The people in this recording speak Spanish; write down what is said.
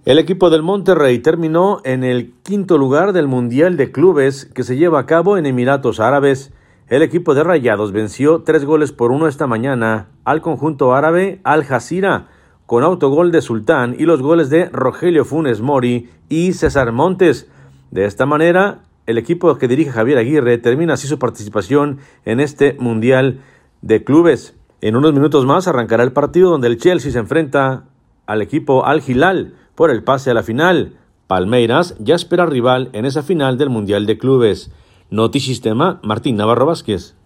El equipo del Monterrey terminó en el quinto lugar del Mundial de Clubes que se lleva a cabo en Emiratos Árabes. El equipo de Rayados venció 3-1 esta mañana al conjunto árabe Al Jazeera con autogol de Sultán y los goles de Rogelio Funes Mori y César Montes. De esta manera, el equipo que dirige Javier Aguirre termina así su participación en este Mundial de Clubes. En unos minutos más arrancará el partido donde el Chelsea se enfrenta al equipo Al Hilal por el pase a la final. Palmeiras ya espera rival en esa final del Mundial de Clubes. Notisistema, Martín Navarro Vázquez.